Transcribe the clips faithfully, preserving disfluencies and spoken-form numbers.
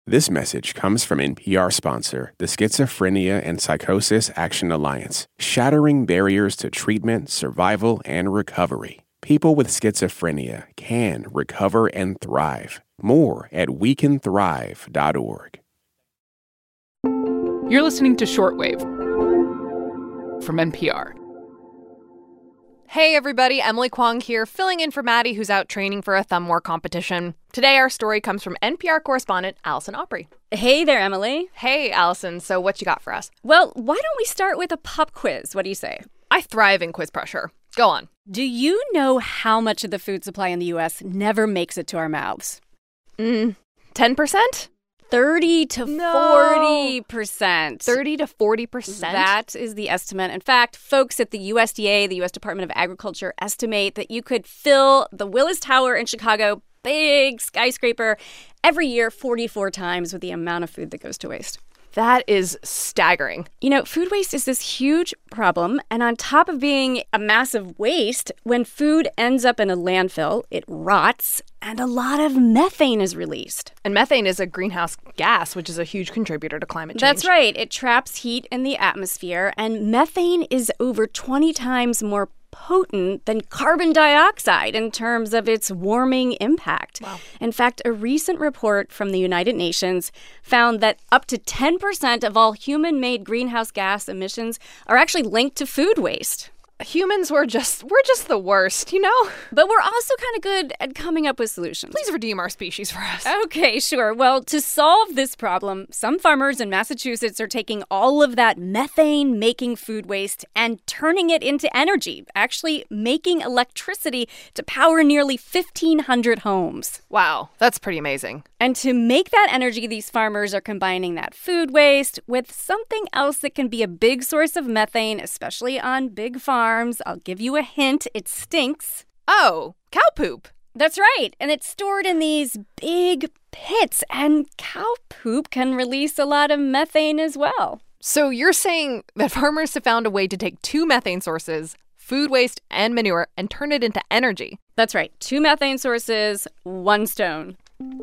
This message comes from N P R sponsor, the Schizophrenia and Psychosis Action Alliance, shattering barriers to treatment, survival, and recovery. People with schizophrenia can recover and thrive. More at we can thrive dot org. You're listening to Shortwave from N P R. Hey everybody, Emily Kwong here, filling in for Maddie, who's out training for a thumb war competition. Today our story comes from N P R correspondent Allison Aubrey. Hey there, Emily. Hey, Allison. So what you got for us? Well, why don't we start with a pop quiz? What do you say? I thrive in quiz pressure. Go on. Do you know how much of the food supply in the U S never makes it to our mouths? Mm, ten percent? thirty to forty percent. thirty to forty percent? That is the estimate. In fact, folks at the U S D A, the U S Department of Agriculture, estimate that you could fill the Willis Tower in Chicago, big skyscraper, every year forty-four times with the amount of food that goes to waste. That is staggering. You know, food waste is this huge problem, and on top of being a massive waste, when food ends up in a landfill, it rots, and a lot of methane is released. And methane is a greenhouse gas, which is a huge contributor to climate change. That's right. It traps heat in the atmosphere, and methane is over twenty times more potent than carbon dioxide in terms of its warming impact. Wow. In fact, a recent report from the United Nations found that up to ten percent of all human-made greenhouse gas emissions are actually linked to food waste. Humans were just, we're just the worst, you know? But we're also kind of good at coming up with solutions. Please redeem our species for us. Okay, sure. Well, to solve this problem, some farmers in Massachusetts are taking all of that methane-making food waste and turning it into energy, actually making electricity to power nearly fifteen hundred homes. Wow, that's pretty amazing. And to make that energy, these farmers are combining that food waste with something else that can be a big source of methane, especially on big farms. I'll give you a hint. It stinks. Oh, cow poop. That's right. And it's stored in these big pits. And cow poop can release a lot of methane as well. So you're saying that farmers have found a way to take two methane sources, food waste and manure, and turn it into energy. That's right. Two methane sources, one stone.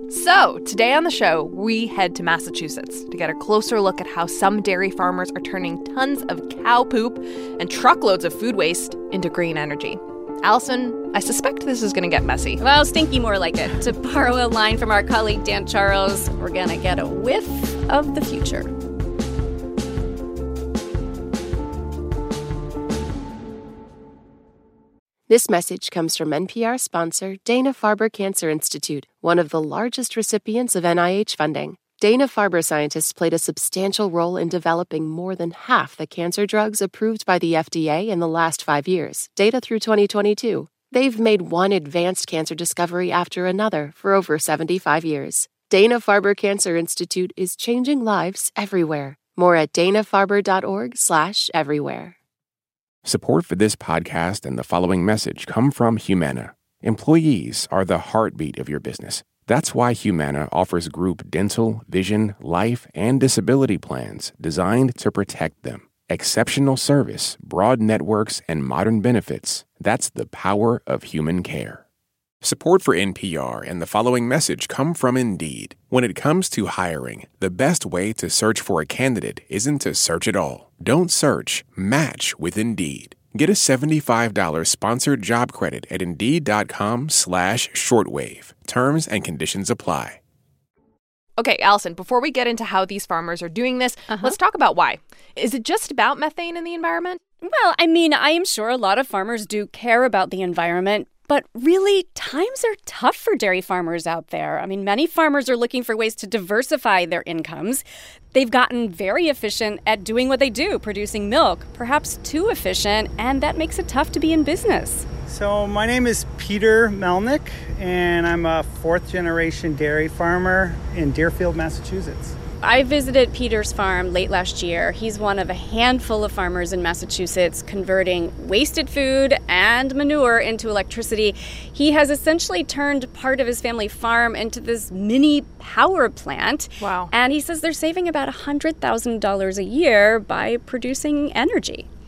So, today on the show, we head to Massachusetts to get a closer look at how some dairy farmers are turning tons of cow poop and truckloads of food waste into green energy. Allison, I suspect this is going to get messy. Well, stinky more like it. To borrow a line from our colleague Dan Charles, we're going to get a whiff of the future. This message comes from N P R sponsor Dana-Farber Cancer Institute, one of the largest recipients of N I H funding. Dana-Farber scientists played a substantial role in developing more than half the cancer drugs approved by the F D A in the last five years, data through twenty twenty-two. They've made one advanced cancer discovery after another for over seventy-five years. Dana-Farber Cancer Institute is changing lives everywhere. More at dana-farber dot org slash everywhere. Support for this podcast and the following message come from Humana. Employees are the heartbeat of your business. That's why Humana offers group dental, vision, life, and disability plans designed to protect them. Exceptional service, broad networks, and modern benefits. That's the power of human care. Support for N P R and the following message come from Indeed. When it comes to hiring, the best way to search for a candidate isn't to search at all. Don't search, match with Indeed. Get a seventy-five dollars sponsored job credit at Indeed.com slash shortwave. Terms and conditions apply. Okay, Allison, before we get into how these farmers are doing this, Uh-huh. let's talk about why. Is it just about methane in the environment? Well, I mean, I am sure a lot of farmers do care about the environment, but really, times are tough for dairy farmers out there. I mean, many farmers are looking for ways to diversify their incomes. They've gotten very efficient at doing what they do, producing milk, perhaps too efficient, and that makes it tough to be in business. So my name is Peter Melnick, and I'm a fourth-generation dairy farmer in Deerfield, Massachusetts. I visited Peter's farm late last year. He's one of a handful of farmers in Massachusetts converting wasted food and manure into electricity. He has essentially turned part of his family farm into this mini power plant. Wow. And he says they're saving about one hundred thousand dollars a year by producing energy.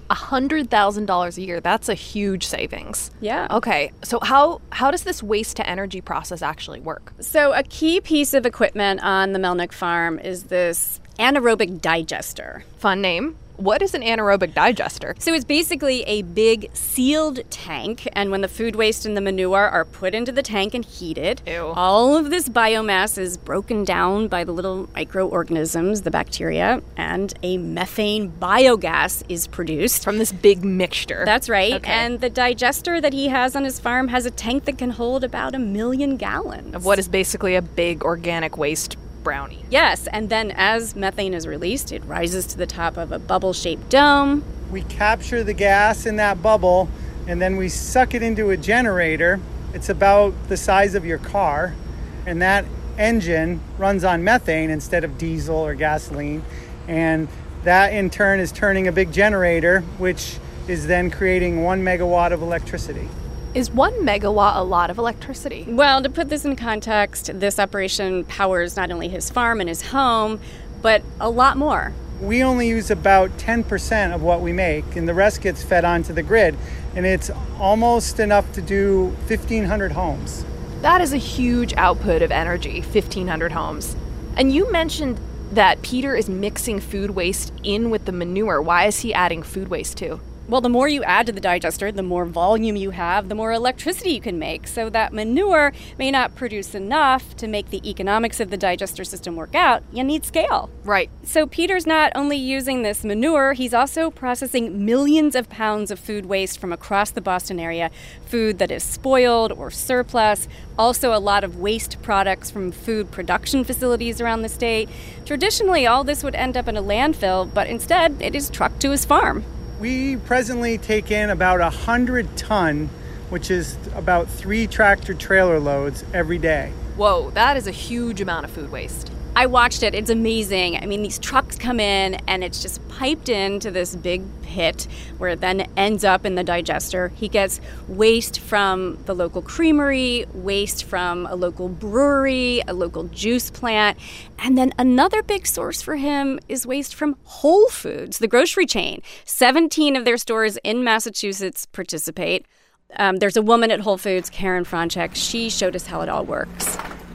one hundred thousand dollars a year. That's a huge savings. Yeah. Okay. So how how does this waste-to-energy process actually work? So a key piece of equipment on the Melnick farm is this anaerobic digester. Fun name. What is an anaerobic digester? So it's basically a big sealed tank, and when the food waste and the manure are put into the tank and heated, Ew. all of this biomass is broken down by the little microorganisms, the bacteria, and a methane biogas is produced. From this big mixture. That's right. Okay. And the digester that he has on his farm has a tank that can hold about a million gallons. Of what is basically a big organic waste brownie. Yes, and then as methane is released, it rises to the top of a bubble-shaped dome. We capture the gas in that bubble, and then we suck it into a generator. It's about the size of your car, and that engine runs on methane instead of diesel or gasoline. And that, in turn, is turning a big generator, which is then creating one megawatt of electricity. Is one megawatt a lot of electricity? Well, to put this in context, this operation powers not only his farm and his home, but a lot more. We only use about ten percent of what we make, and the rest gets fed onto the grid. And it's almost enough to do fifteen hundred homes. That is a huge output of energy, fifteen hundred homes. And you mentioned that Peter is mixing food waste in with the manure. Why is he adding food waste too? Well, the more you add to the digester, the more volume you have, the more electricity you can make. So that manure may not produce enough to make the economics of the digester system work out. You need scale. Right. So Peter's not only using this manure, he's also processing millions of pounds of food waste from across the Boston area, food that is spoiled or surplus, also a lot of waste products from food production facilities around the state. Traditionally, all this would end up in a landfill, but instead it is trucked to his farm. We presently take in about one hundred ton, which is about three tractor trailer loads every day. Whoa, that is a huge amount of food waste. I watched it. It's amazing. I mean, these trucks come in and it's just piped into this big pit where it then ends up in the digester. He gets waste from the local creamery, waste from a local brewery, a local juice plant, and then another big source for him is waste from Whole Foods, the grocery chain. seventeen of their stores in Massachusetts participate. Um, there's a woman at Whole Foods, Karen Franchek. She showed us how it all works.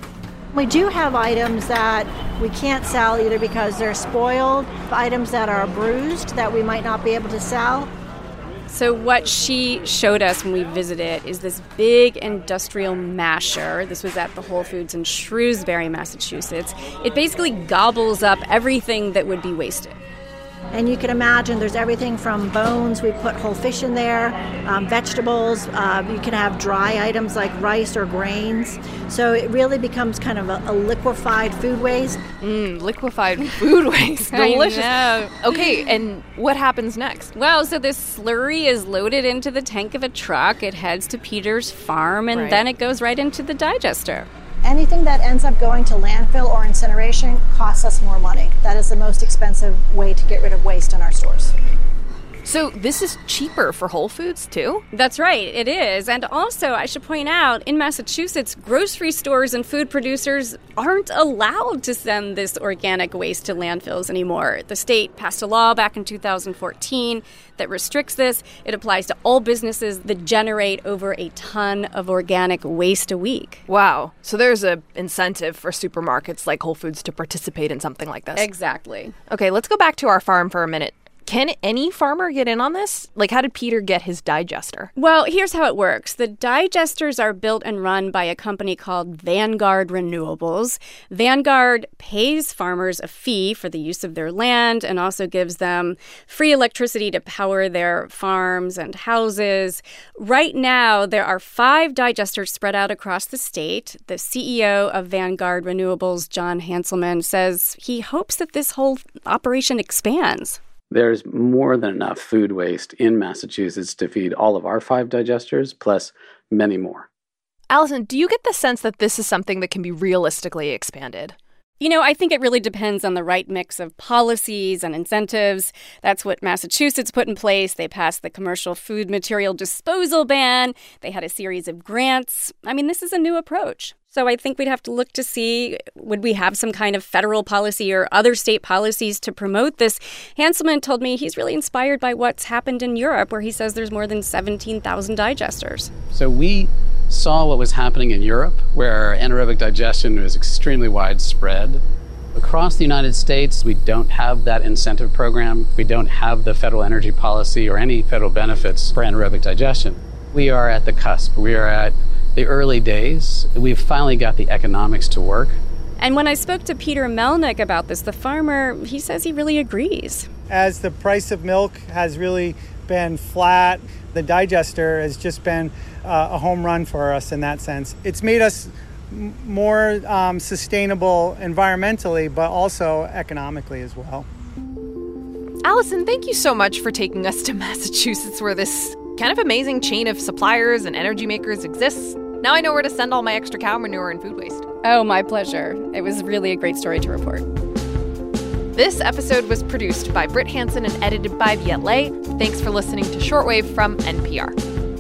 We do have items that we can't sell either because they're spoiled, items that are bruised that we might not be able to sell. So what she showed us when we visited is this big industrial masher. This was at the Whole Foods in Shrewsbury, Massachusetts. It basically gobbles up everything that would be wasted. And you can imagine there's everything from bones, we put whole fish in there, um, vegetables, uh, you can have dry items like rice or grains. So it really becomes kind of a, a liquefied food waste. Mmm, liquefied food waste. Delicious. I know. Okay, and what happens next? Well, so this slurry is loaded into the tank of a truck. It heads to Peter's farm, and Right. then it goes right into the digester. Anything that ends up going to landfill or incineration costs us more money. That is the most expensive way to get rid of waste in our stores. So this is cheaper for Whole Foods, too? That's right, it is. And also, I should point out, in Massachusetts, grocery stores and food producers aren't allowed to send this organic waste to landfills anymore. The state passed a law back in two thousand fourteen that restricts this. It applies to all businesses that generate over a ton of organic waste a week. Wow. So there's an incentive for supermarkets like Whole Foods to participate in something like this. Exactly. Okay, let's go back to our farm for a minute. Can any farmer get in on this? Like, how did Peter get his digester? Well, here's how it works. The digesters are built and run by a company called Vanguard Renewables. Vanguard pays farmers a fee for the use of their land and also gives them free electricity to power their farms and houses. Right now, there are five digesters spread out across the state. The C E O of Vanguard Renewables, John Hanselman, says he hopes that this whole operation expands. There's more than enough food waste in Massachusetts to feed all of our five digesters, plus many more. Allison, do you get the sense that this is something that can be realistically expanded? You know, I think it really depends on the right mix of policies and incentives. That's what Massachusetts put in place. They passed the commercial food material disposal ban. They had a series of grants. I mean, this is a new approach. So I think we'd have to look to see, would we have some kind of federal policy or other state policies to promote this? Hanselman told me he's really inspired by what's happened in Europe, where he says there's more than seventeen thousand digesters. So we saw what was happening in Europe, where anaerobic digestion was extremely widespread. Across the United States, we don't have that incentive program. We don't have the federal energy policy or any federal benefits for anaerobic digestion. We are at the cusp. We are at the early days. We've finally got the economics to work. And when I spoke to Peter Melnick about this, the farmer, he says he really agrees. As the price of milk has really been flat, the digester has just been uh, a home run for us in that sense. It's made us m- more um, sustainable environmentally, but also economically as well. Allison, thank you so much for taking us to Massachusetts, where this kind of amazing chain of suppliers and energy makers exists. Now I know where to send all my extra cow manure and food waste. Oh, my pleasure. It was really a great story to report. This episode was produced by Britt Hansen and edited by Viet Le. Thanks for listening to Shortwave from N P R.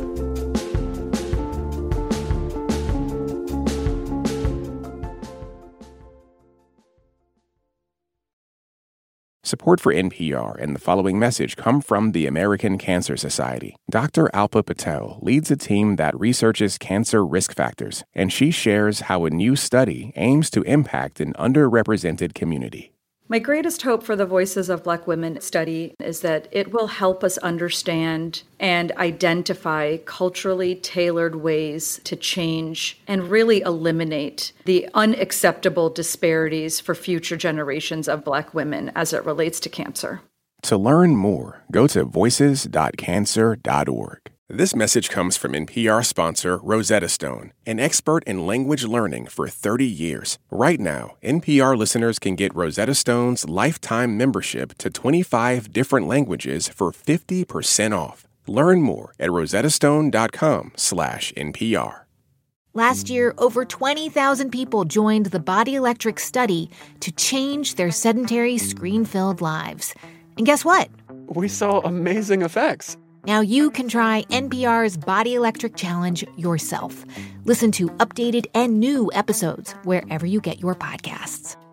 Support for N P R and the following message come from the American Cancer Society. Doctor Alpa Patel leads a team that researches cancer risk factors, and she shares how a new study aims to impact an underrepresented community. My greatest hope for the Voices of Black Women study is that it will help us understand and identify culturally tailored ways to change and really eliminate the unacceptable disparities for future generations of Black women as it relates to cancer. To learn more, go to voices dot cancer dot org. This message comes from N P R sponsor Rosetta Stone, an expert in language learning for thirty years. Right now, N P R listeners can get Rosetta Stone's lifetime membership to twenty-five different languages for fifty percent off. Learn more at rosettastone.com slash NPR. Last year, over twenty thousand people joined the Body Electric study to change their sedentary, screen-filled lives. And guess what? We saw amazing effects. Now you can try N P R's Body Electric Challenge yourself. Listen to updated and new episodes wherever you get your podcasts.